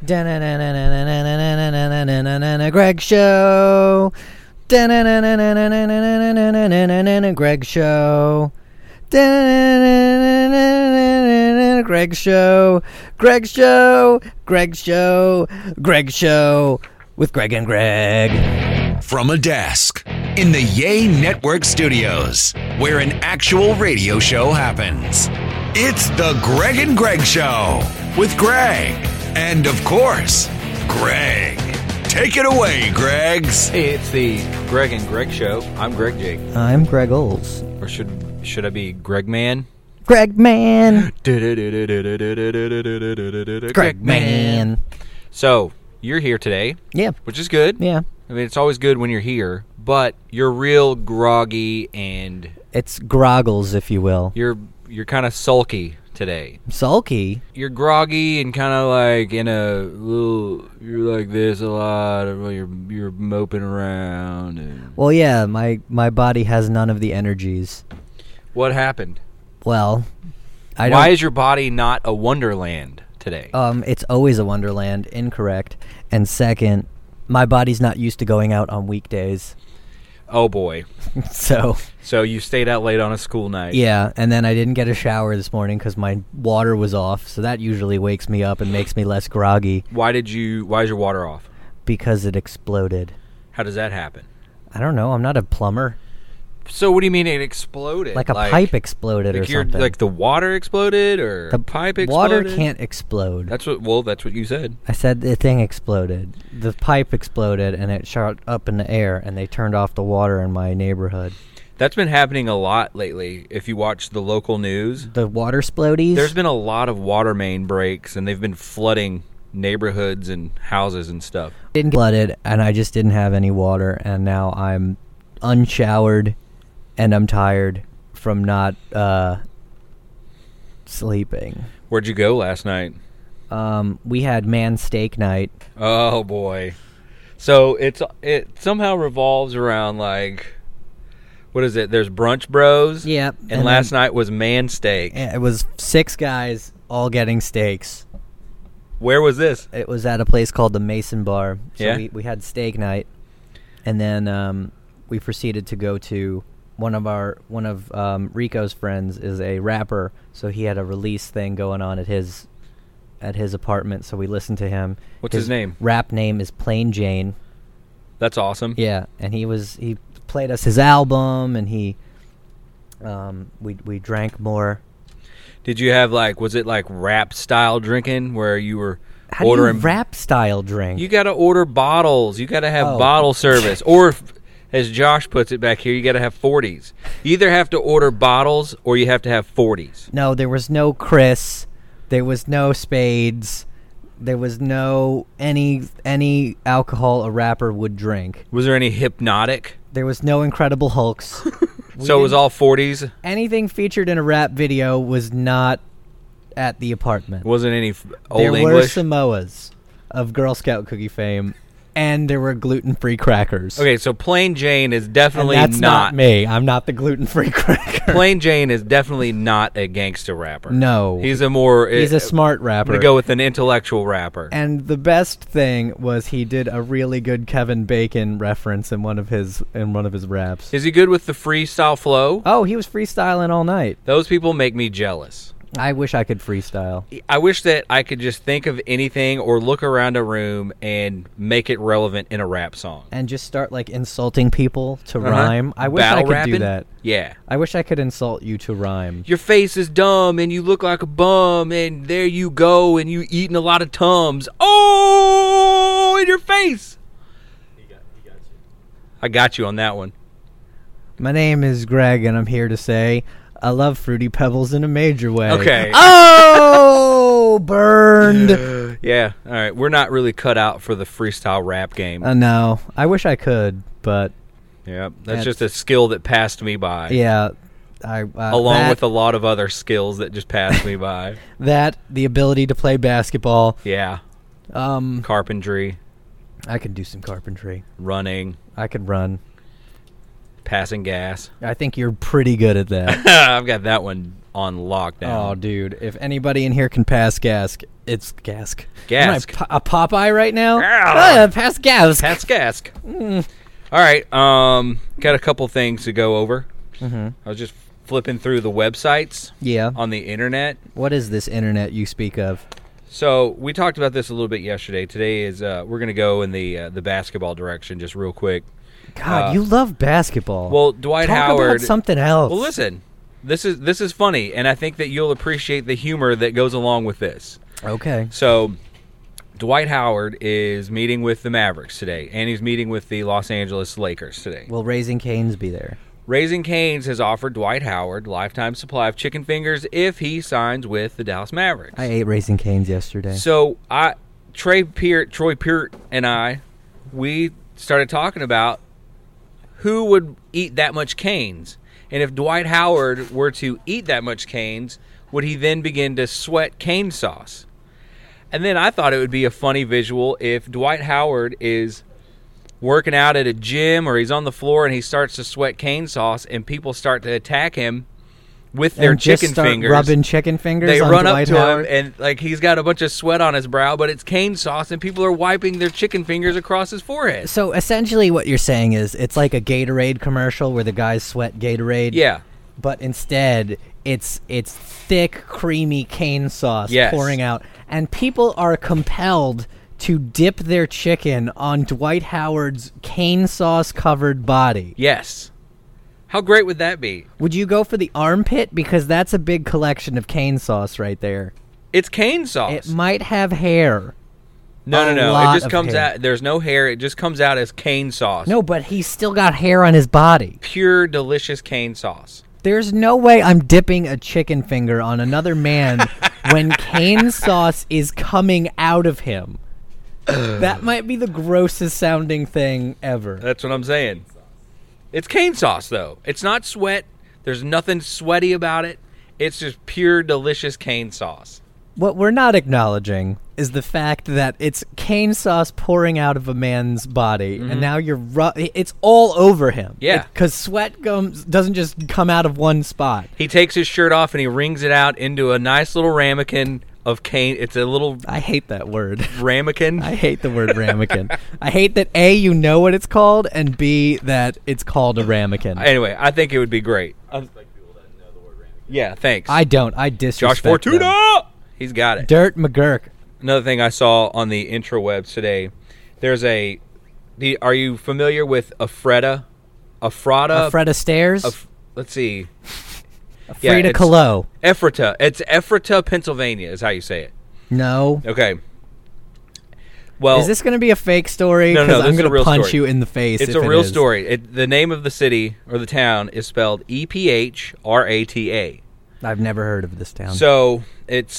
Greg Show. Greg Show. Greg Show. Greg Show. Greg Show. Greg Show with Greg and Greg. From a desk in the Yay Network studios, where an actual radio show happens. It's the Greg and Greg Show with Greg. And of course, Greg. Take it away, Gregs. Hey, it's the Greg and Greg Show. I'm Greg Jake. I'm Greg Oles. Or should I be Greg Man? Greg Man. Greg Man. So, you're here today. Yeah. Which is good. Yeah. I mean, it's always good when you're here, but you're real groggy and... It's groggles, if you will. You're kind of sulky today. Sulky? You're groggy and kind of like in a little... You're like this a lot. You're moping around. And Well, yeah, my body has none of the energies. what happened? Well, Why is your body not a wonderland today? It's always a wonderland. Incorrect. And second, my body's not used to going out on weekdays. Oh, boy. So You stayed out late on a school night. yeah, and then I didn't get a shower this morning because my water was off, so that usually wakes me up and makes me less groggy Why is your water off? because it exploded. How does that happen? I don't know, I'm not a plumber. So what do you mean it exploded? Like a pipe exploded or something. Like the water exploded or The pipe exploded? Water can't explode. That's what you said. I said the thing exploded. The pipe exploded and it shot up in the air and they turned off the water in my neighborhood. That's been happening a lot lately. If you watch the local news, The water splodies? there's been a lot of water main breaks and they've been flooding neighborhoods and houses and stuff. Didn't get flooded and I just didn't have any water and now I'm unshowered and I'm tired from not sleeping. Where'd you go last night? We had man steak night. Oh boy. So it somehow revolves around like, what is it? There's Brunch Bros. Yep. And last night was Man Steak. It was 6 guys all getting steaks. Where was this? It was at a place called the Mason Bar. So Yeah? we had steak night, and then we proceeded to go to one of Rico's friends is a rapper, so he had a release thing going on at his apartment. So we listened to him. What's his name? Rap name is Plain Jane. That's awesome. Yeah, and he played us his album, and we drank more. Did you have was it like rap style drinking where you were How ordering do you rap style drink? You got to order bottles. You got to have Oh. bottle service, or as Josh puts it back here, you got to have 40s. You either have to order bottles or you have to have 40s. No, there was no Chris. There was no Spades. There was no any alcohol a rapper would drink. Was there any Hypnotic? There was no Incredible Hulks. So it was all 40s? Anything featured in a rap video was not at the apartment. Wasn't any Old there were English? Samoas of Girl Scout cookie fame, and there were gluten-free crackers. Okay, so Plain Jane is and definitely that's not not me. I'm not the gluten-free cracker. Plain Jane is definitely not a gangster rapper. No. He's a smart I'm rapper. going to go with an intellectual rapper. And the best thing was he did a really good Kevin Bacon reference in one of his raps. Is he good with the freestyle flow? Oh, he was freestyling all night. Those people make me jealous. I wish I could freestyle. I wish that I could just think of anything or look around a room and make it relevant in a rap song. And just start insulting people to rhyme. I wish Battle I could rapping? do that. Yeah. I wish I could insult you to rhyme. Your face is dumb and you look like a bum and there you go and you eating a lot of Tums. Oh, in your face. He got you. I got you on that one. My name is Greg, and I'm here to say I love Fruity Pebbles in a major way. Okay. Oh, burned. Yeah. All right. We're not really cut out for the freestyle rap game. No, I wish I could, but Yeah. That's just a skill that passed me by. yeah. Along with a lot of other skills that just passed me by. The ability to play basketball. Yeah. Carpentry. I could do some carpentry. Running. I could run. Passing gas. I think you're pretty good at that. I've got that one on lockdown. Oh, dude. If anybody in here can pass gas, it's Gask. Gask. Am I a Popeye right now? Ah. Pass gas. Pass Gask. All right. Got a couple things to go over. I was just flipping through the websites Yeah. on the internet. What is this internet you speak of? So we talked about this a little bit yesterday. Today is we're going to go in the basketball direction just real quick. God, you love basketball. Well, Dwight Talk Howard. about something else. Well, listen. This is funny, and I think that you'll appreciate the humor that goes along with this. Okay. So, Dwight Howard is meeting with the Mavericks today, and he's meeting with the Los Angeles Lakers today. Will Raising Cane's be there? Raising Cane's has offered Dwight Howard lifetime supply of chicken fingers if he signs with the Dallas Mavericks. I ate Raising Cane's yesterday. So Troy Peart and I, we started talking about who would eat that much Cane's. And if Dwight Howard were to eat that much Cane's, would he then begin to sweat cane sauce? And then I thought it would be a funny visual if Dwight Howard is working out at a gym or he's on the floor and he starts to sweat cane sauce and people start to attack him with their and just chicken start fingers. rubbing chicken fingers They on run Dwight up to Howard. him and like he's got a bunch of sweat on his brow, but it's cane sauce and people are wiping their chicken fingers across his forehead. So essentially what you're saying is it's like a Gatorade commercial where the guys sweat Gatorade. Yeah. But instead it's thick, creamy cane sauce Yes. pouring out. And people are compelled to dip their chicken on Dwight Howard's cane sauce covered body. Yes. How great would that be? Would you go for the armpit? Because that's a big collection of cane sauce right there. It's cane sauce. It might have hair. No. a It lot just of comes hair. out. There's no hair. It just comes out as cane sauce. No, but he's still got hair on his body. Pure, delicious cane sauce. There's no way I'm dipping a chicken finger on another man when cane sauce is coming out of him. That might be the grossest sounding thing ever. That's what I'm saying. It's cane sauce, though. It's not sweat. There's nothing sweaty about it. It's just pure, delicious cane sauce. What we're not acknowledging is the fact that it's cane sauce pouring out of a man's body, and now it's all over him. Yeah. Because sweat doesn't just come out of one spot. He takes his shirt off and he wrings it out into a nice little ramekin of cane. It's a little I hate that word. ramekin. I hate the word ramekin. I hate that A, you know what it's called, and B, that it's called a ramekin. Anyway, I think it would be great. Yeah, thanks. I don't. I Josh disrespect Fortuna! them. He's got it. Dirt McGurk. Another thing I saw on the intrawebs today, there's are you familiar with Ephrata? Freda Stairs. Let's see. Frida it's Kahlo. Ephrata. It's Ephrata, Pennsylvania is how you say it. No. Okay. Well, Is this going to be a fake story? No, 'Cause this I'm is a going real to punch story. you in the face. it's if a it real is. story. The name of the city or the town is spelled Ephrata. I've never heard of this town. So it's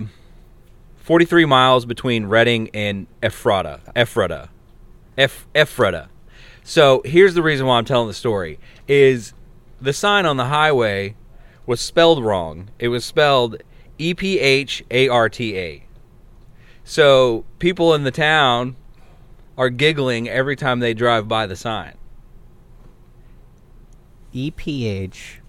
43 miles between Reading and Ephrata. So here's the reason why I'm telling the story: is the sign on the highway was spelled wrong. It was spelled Epharta. So people in the town are giggling every time they drive by the sign. EPH.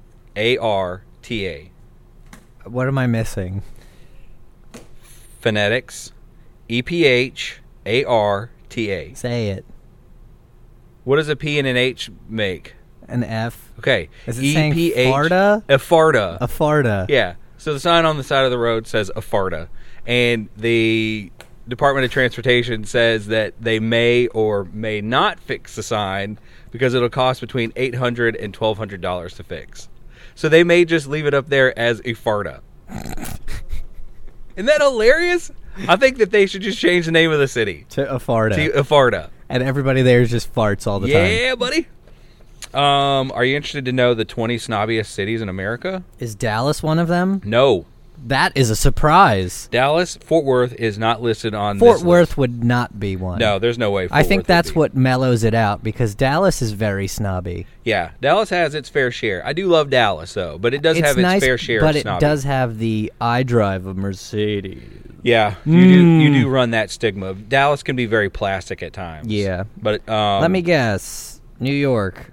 Arta. What am I missing? Phonetics. Epharta. Say it. What does a P and an H make? An F. Okay. Is it saying farta? Epharta. A farta. Yeah. So the sign on the side of the road says Epharta. And the Department of Transportation says that they may or may not fix the sign because it'll cost between $800 and $1,200 to fix. So they may just leave it up there as Epharta. Isn't that hilarious? I think that they should just change the name of the city To a farta. to Epharta. And everybody there just farts all the time. Yeah, buddy. Are you interested to know the 20 snobbiest cities in America? Is Dallas one of them? No. That is a surprise. Dallas, Fort Worth is not listed on Fort this Worth list. would not be one. No, there's no way Fort I think Worth that's would be. what mellows it out because Dallas is very snobby. Yeah, Dallas has its fair share. I do love Dallas, though, but it does It's have nice, its fair share but of it snobby. does have the I drive a Mercedes. Yeah, you do run that stigma. Dallas can be very plastic at times. Yeah. But Let me guess. New York.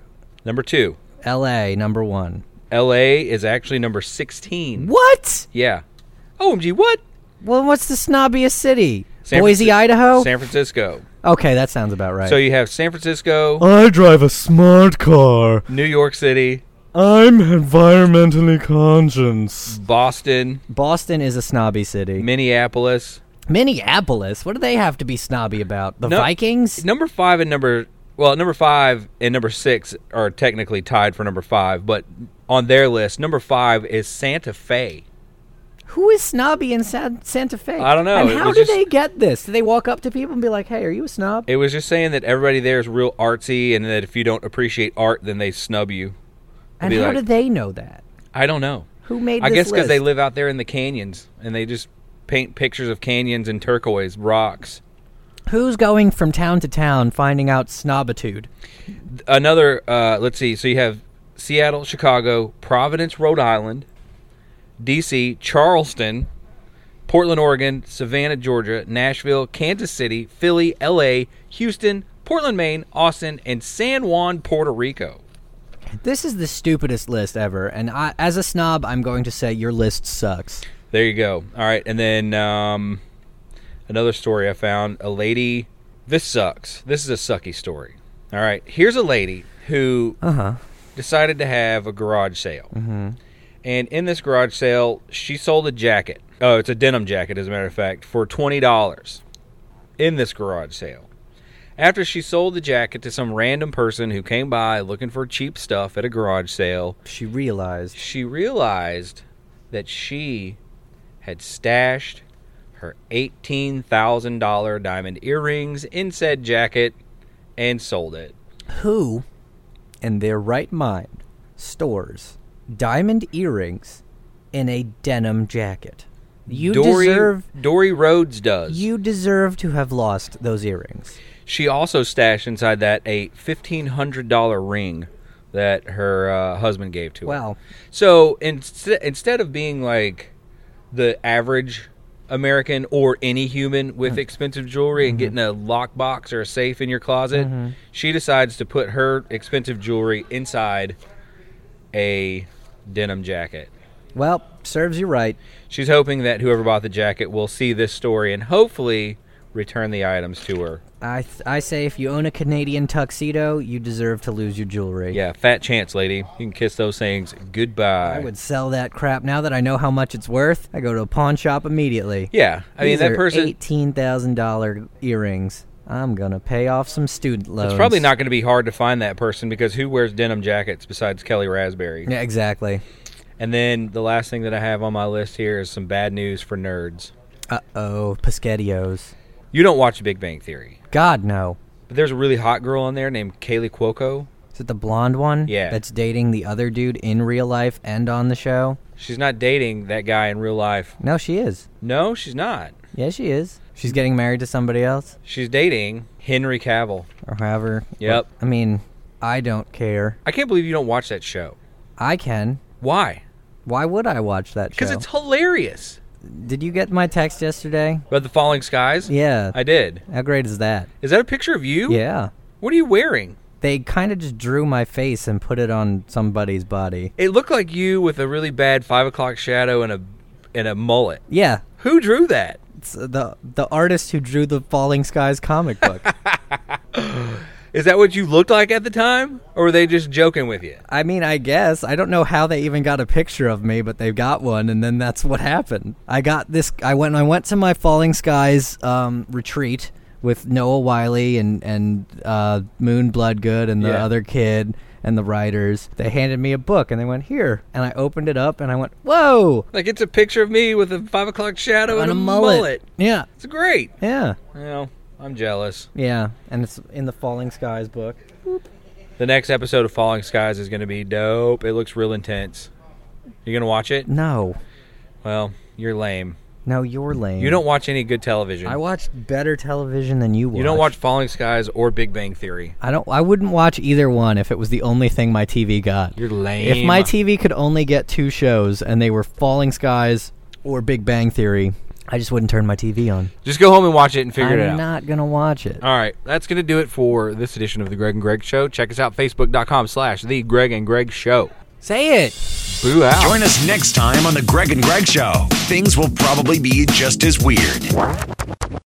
Number 2. L.A. number 1. L.A. is actually number 16. What? Yeah. OMG, what? Well, what's the snobbiest city? San Boise, Franci- Idaho? San Francisco. Okay, that sounds about right. So you have San Francisco, I drive a smart car. New York City, I'm environmentally conscious. Boston, Boston is a snobby city. Minneapolis. Minneapolis? What do they have to be snobby about? The No- Vikings? Number 5 and number 5 and number 6 are technically tied for number 5, but on their list, number 5 is Santa Fe. Who is snobby in Santa Fe? I don't know. And It how was do just- they get this? Do they walk up to people and be like, hey, are you a snob? It was just saying that everybody there is real artsy, and that if you don't appreciate art, then they snub you. And be how like- do they know that? I don't know. Who made I this guess because list? they live out there in the canyons, and they just paint pictures of canyons and turquoise rocks. Who's going from town to town finding out snobitude? Another, let's see. So you have Seattle, Chicago, Providence, Rhode Island, D.C., Charleston, Portland, Oregon, Savannah, Georgia, Nashville, Kansas City, Philly, L.A., Houston, Portland, Maine, Austin, and San Juan, Puerto Rico. This is the stupidest list ever, and as a snob, I'm going to say your list sucks. There you go. All right, and then another story I found. A lady. This sucks. This is a sucky story. All right, here's a lady who decided to have a garage sale. Mm-hmm. And in this garage sale, she sold a jacket. Oh, it's a denim jacket, as a matter of fact, for $20 in this garage sale. After she sold the jacket to some random person who came by looking for cheap stuff at a garage sale, She realized. that she had stashed her $18,000 diamond earrings in said jacket and sold it. Who, in their right mind, stores diamond earrings in a denim jacket? Dory Rhodes does. You deserve to have lost those earrings. She also stashed inside that a $1,500 ring that her husband gave to her. Wow. So instead of being like the average American or any human with expensive jewelry and getting a lockbox or a safe in your closet, she decides to put her expensive jewelry inside a denim jacket. Well, serves you right. She's hoping that whoever bought the jacket will see this story and hopefully return the items to her. I say if you own a Canadian tuxedo, you deserve to lose your jewelry. Yeah, fat chance, lady. You can kiss those things goodbye. I would sell that crap now that I know how much it's worth. I go to a pawn shop immediately. Yeah, I mean, These that are person... $18,000 earrings. I'm going to pay off some student loans. It's probably not going to be hard to find that person because who wears denim jackets besides Kelly Raspberry? Yeah, exactly. And then the last thing that I have on my list here is some bad news for nerds. Uh-oh, Pescattios. You don't watch Big Bang Theory. God, no. But there's a really hot girl on there named Kaylee Cuoco. Is it the blonde one? Yeah. That's dating the other dude in real life and on the show? She's not dating that guy in real life. No, she is. No, she's not. Yeah, she is. She's getting married to somebody else? She's dating Henry Cavill. Or however. Yep. I mean, I don't care. I can't believe you don't watch that show. I can. Why? Why would I watch that show? Because it's hilarious. Did you get my text yesterday? About the falling skies? Yeah. I did. How great is that? Is that a picture of you? Yeah. What are you wearing? They kind of just drew my face and put it on somebody's body. It looked like you with a really bad 5 o'clock shadow and a mullet. Yeah. Who drew that? It's the artist who drew the Falling Skies comic book. Is that what you looked like at the time? Or were they just joking with you? I mean, I guess. I don't know how they even got a picture of me, but they've got one, and then that's what happened. I went to my Falling Skies retreat with Noah Wiley and Moon Bloodgood and the other kid and the writers. They handed me a book, and they went, here. And I opened it up, and I went, whoa! Like it's a picture of me with a 5 o'clock shadow and On a mullet. Yeah. It's great. Yeah. Well, I'm jealous. Yeah. And it's in the Falling Skies book. The next episode of Falling Skies is going to be dope. It looks real intense. You going to watch it? No. Well, you're lame. No, you're lame. You don't watch any good television. I watch better television than you watch. You don't watch Falling Skies or Big Bang Theory. I wouldn't watch either one if it was the only thing my TV got. You're lame. If my TV could only get two shows and they were Falling Skies or Big Bang Theory, I just wouldn't turn my TV on. Just go home and watch it and figure it out. I'm not going to watch it. All right, that's going to do it for this edition of The Greg and Greg Show. Check us out, facebook.com/The Greg and Greg Show. Say it. Boo out. Join us next time on The Greg and Greg Show. Things will probably be just as weird.